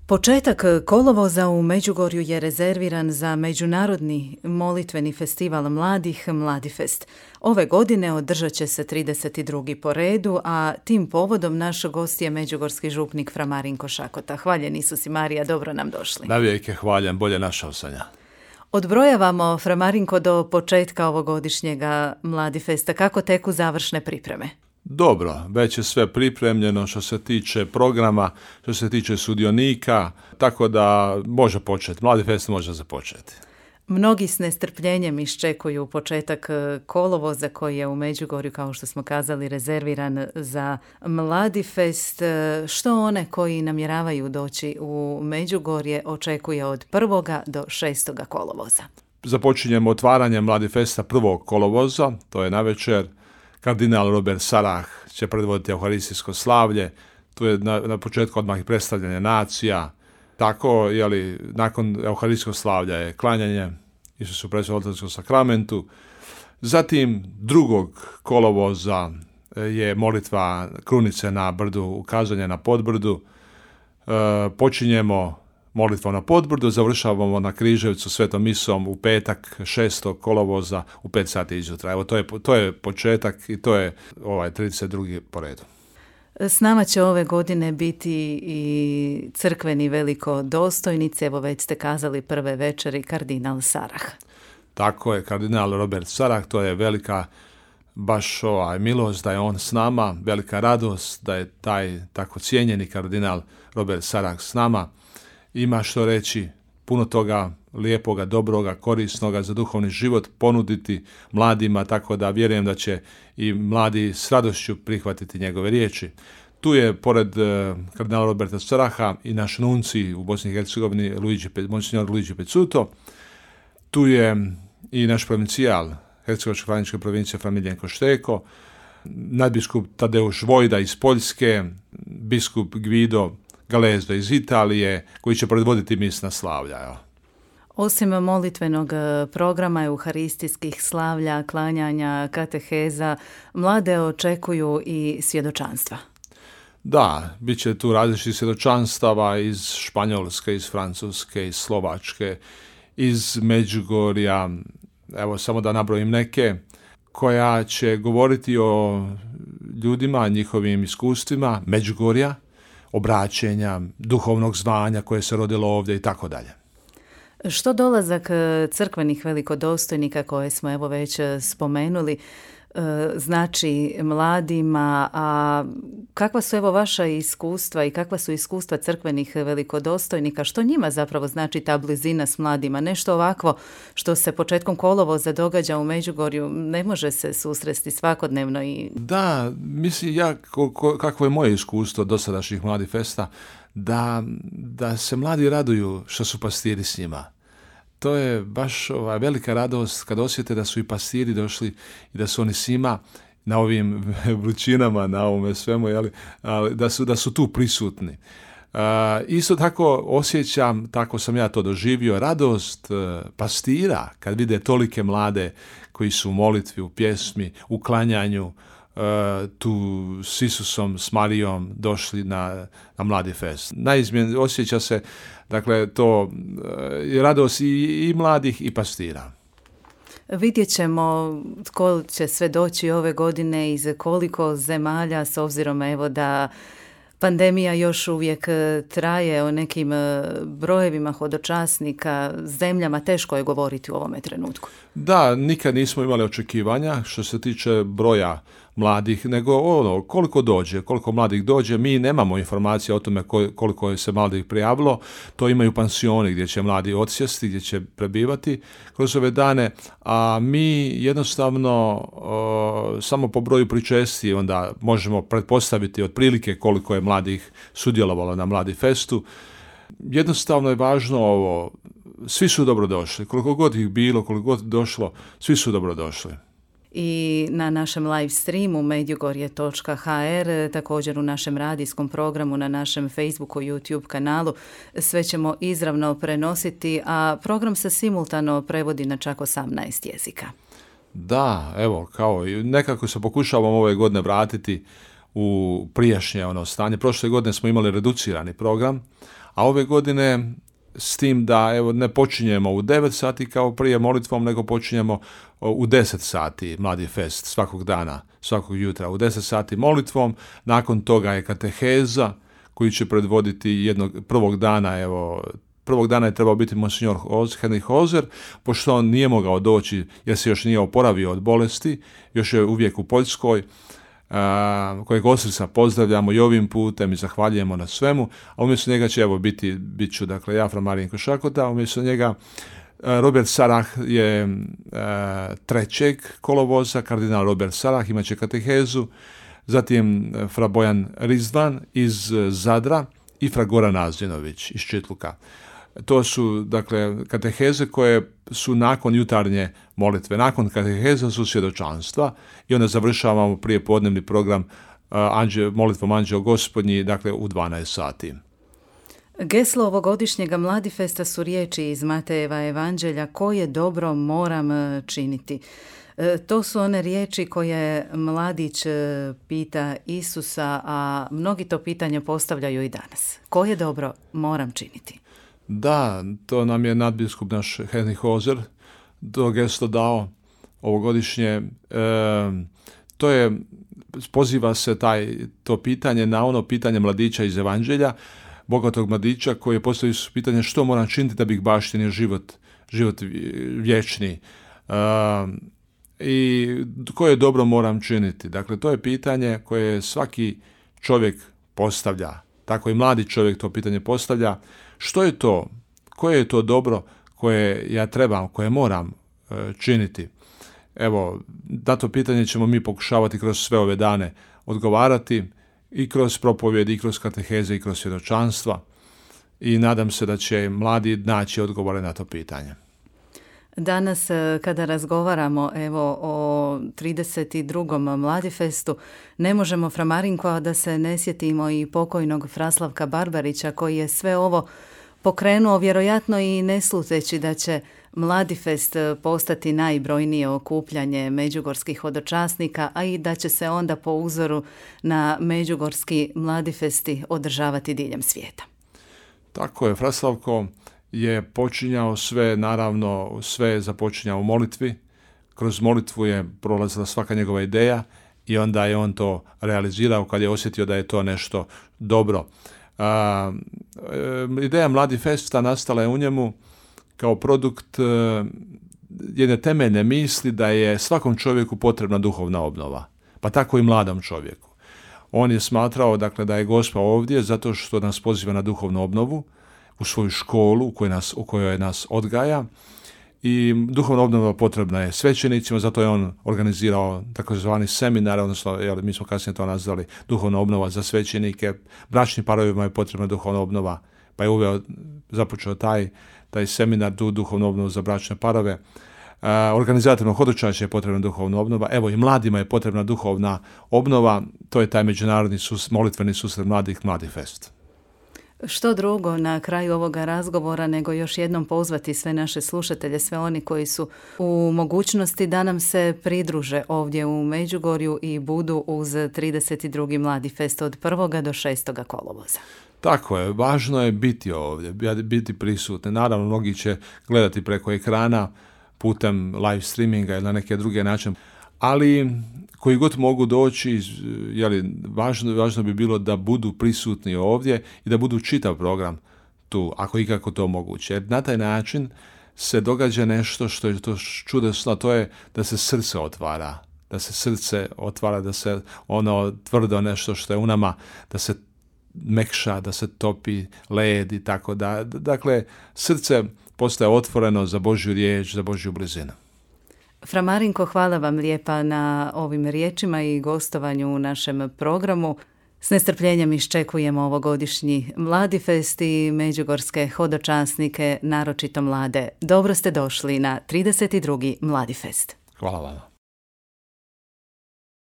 Početak kolovoza u Međugorju je rezerviran za Međunarodni molitveni festival mladih Mladifest. Ove godine održat će se 32. po redu, a tim povodom naš gost je međugorski župnik Fra Marinko Šakota. Hvaljen Isus i Marija, dobro nam došli. Navijek je hvaljen, bolje našao sam ja. Odbrojavamo, Fra Marinko, do početka ovogodišnjega Mladifesta. Kako teku završne pripreme? Dobro, već je sve pripremljeno što se tiče programa, što se tiče sudionika, tako da može početi. Mladifest može započeti. Mnogi s nestrpljenjem iščekuju početak kolovoza koji je u Međugorju, kao što smo kazali, rezerviran za Mladifest. Što one koji namjeravaju doći u Međugorje očekuje od 1. do 6. kolovoza? Započinjemo otvaranjem Mladifesta 1. kolovoza, to je navečer. Kardinal Robert Sarah će predvoditi euharistijsko slavlje. Tu je na početku odmah i predstavljanje nacija. Tako, nakon euharistijskog slavlja je klanjanje Isusu Presvetom sakramentu. Zatim 2. kolovoza je molitva krunice na brdu, ukazanje na Podbrdu. Počinjemo molitvom na Podbrdu, završavamo na Križevcu svetom misom u petak 6. kolovoza u 5 sati izjutra. Evo, to je početak i to je 32. po redu. S nama će ove godine biti i crkveni velikodostojnici, evo već ste kazali prve večeri, kardinal Sarah. Tako je, kardinal Robert Sarah, to je velika baš milost da je on s nama, velika radost da je taj tako cijenjeni kardinal Robert Sarah s nama. Ima što reći, puno toga lijepoga, dobroga, korisnoga za duhovni život ponuditi mladima, tako da vjerujem da će i mladi s radošću prihvatiti njegove riječi. Tu je, pored kardinala Roberta Saraha, i naš nunci u Bosni i Hercegovini, monsignor Luigi Pezzuto. Tu je i naš provincijal Hercegovačko-Franjičke provincije Fra Miljenko Šteko, nadbiskup Tadeuš Vojda iz Poljske, biskup Guido Galezdo iz Italije, koji će predvoditi misna slavlja. Osim molitvenog programa, euharistijskih slavlja, klanjanja, kateheza, mlade očekuju i svjedočanstva. Da, bit će tu različitih svjedočanstava iz Španjolske, iz Francuske, iz Slovačke, iz Međugorja, evo samo da nabrojim neke, koja će govoriti o ljudima, njihovim iskustvima Međugorja, obraćenja, duhovnog zvanja koje se rodilo ovdje i tako dalje. Što dolazak crkvenih velikodostojnika koje smo evo već spomenuli znači mladima, a kakva su evo vaša iskustva i kakva su iskustva crkvenih velikodostojnika, što njima zapravo znači ta blizina s mladima? Nešto ovakvo što se početkom kolovoza događa u Međugorju ne može se susresti svakodnevno. Da, mislim kakvo je moje iskustvo dosadašnjih Mladifesta, da se mladi raduju što su pastiri s njima. To je baš velika radost kad osjete da su i pastiri došli i da su oni s njima na ovim vrućinama, na ovome svemu, ali da su tu prisutni. Isto tako osjećam, tako sam ja to doživio, radost pastira kad vide tolike mlade koji su u molitvi, u pjesmi, u klanjanju, tu s Isusom, s Marijom došli na Mladifest. Osjeća se, dakle, to je radost i mladih i pastira. Vidjet ćemo tko će sve doći ove godine iz koliko zemalja, s obzirom evo da pandemija još uvijek traje, o nekim brojevima hodočasnika, zemljama teško je govoriti u ovome trenutku. Da, nikad nismo imali očekivanja što se tiče broja mladih, nego koliko mladih dođe. Mi nemamo informacije o tome koliko se mladih prijavilo. To imaju pansioni gdje će mladi odsjesti, gdje će prebivati kroz ove dane, a mi jednostavno samo po broju pričesti onda možemo pretpostaviti otprilike koliko je mladih sudjelovalo na Mladifestu. Jednostavno je važno ovo, svi su dobrodošli, koliko god ih bilo, koliko god došlo, svi su dobrodošli. I na našem live streamu medjugorje.hr, također u našem radijskom programu, na našem Facebooku i YouTube kanalu, sve ćemo izravno prenositi, a program se simultano prevodi na čak 18 jezika. Da, evo, kao i nekako se pokušavamo ove godine vratiti u prijašnje stanje. Prošle godine smo imali reducirani program, a ove godine s tim da ne počinjemo u 9 sati kao prije molitvom, nego počinjemo u 10 sati Mladi fest svakog dana, svakog jutra u 10 sati molitvom. Nakon toga je kateheza koji će predvoditi prvog dana je trebao biti monsignor Henry Hozer, pošto on nije mogao doći jer se još nije oporavio od bolesti, još je uvijek u Poljskoj, kojeg od srca pozdravljamo i ovim putem i zahvaljujemo na svemu, a umjesto njega će bit ću ja, fra Marinko Šakota, umjesto njega Robert Sarah je 3. kolovoza, kardinal Robert Sarah, imat će katehezu, zatim fra Bojan Rizvan iz Zadra i fra Goran Nazinović iz Čitluka. To su, kateheze koje su nakon jutarnje molitve. Nakon kateheza su svjedočanstva i onda završavamo prijepodnevni program molitvom Anđeo Gospodnji, u 12 sati. Geslo ovogodišnjega Mladifesta su riječi iz Matejeva evanđelja: koje dobro moram činiti. To su one riječi koje mladić pita Isusa, a mnogi to pitanje postavljaju i danas. Koje dobro moram činiti? Da, to nam je nadbiskup naš Henry Hozer to gesto dao ovogodišnje. Poziva se to pitanje na ono pitanje mladića iz evanđelja, bogatog mladića koji je postavio pitanje što moram činiti da bih baštinio život vječni. I koje dobro moram činiti. Dakle, to je pitanje koje svaki čovjek postavlja. Tako i mladi čovjek to pitanje postavlja. Što je to? Koje je to dobro koje ja trebam, koje moram činiti? Evo, na to pitanje ćemo mi pokušavati kroz sve ove dane odgovarati i kroz propovjedi, i kroz kateheze, i kroz svjedočanstva. I nadam se da će mladi naći odgovore na to pitanje. Danas kada razgovaramo o 32. Mladifestu, ne možemo, fra Marinko, a da se ne sjetimo i pokojnog fra Slavka Barbarića, koji je sve ovo pokrenuo vjerojatno i ne sluteći da će Mladifest postati najbrojnije okupljanje međugorskih hodočasnika, a i da će se onda po uzoru na međugorski Mladifesti održavati diljem svijeta. Tako je, fra Slavko je počinjao sve je započinjao u molitvi. Kroz molitvu je prolazila svaka njegova ideja i onda je on to realizirao kad je osjetio da je to nešto dobro. Ideja Mladi Festa nastala je u njemu kao produkt jedne temeljne misli da je svakom čovjeku potrebna duhovna obnova, pa tako i mladom čovjeku. On je smatrao da je Gospa ovdje zato što nas poziva na duhovnu obnovu, u svoju školu u kojoj nas odgaja, i duhovna obnova potrebna je svećenicima, zato je on organizirao takozvani seminar, odnosno mi smo kasnije to nazvali duhovna obnova za svećenike. Bračnim parovima je potrebna duhovna obnova, pa je započeo taj seminar, tu duhovnu obnovu za bračne parove. Organizatorima hodočašća je potrebna duhovna obnova, evo i mladima je potrebna duhovna obnova, to je taj međunarodni molitveni susret mladih, Mladi Fest. Što drugo na kraju ovoga razgovora nego još jednom pozvati sve naše slušatelje, sve oni koji su u mogućnosti da nam se pridruže ovdje u Međugorju i budu uz 32. Mladi Fest od 1. do 6. kolovoza. Tako je, važno je biti ovdje, biti prisutni. Naravno, mnogi će gledati preko ekrana, putem live streaminga ili na neke druge načine, ali koji god mogu doći, važno bi bilo da budu prisutni ovdje i da budu čitav program tu, ako ikako to moguće. Jer na taj način se događa nešto što je to čudesno, to je da se srce otvara, da se ono tvrdo nešto što je u nama, da se mekša, da se topi led i tako da. Dakle, srce postaje otvoreno za Božju riječ, za Božju blizinu. Fra Marinko, hvala vam lijepa na ovim riječima i gostovanju u našem programu. S nestrpljenjem iščekujemo ovogodišnji Mladifest i međugorske hodočasnike, naročito mlade. Dobro ste došli na 32. Mladifest. Hvala vam.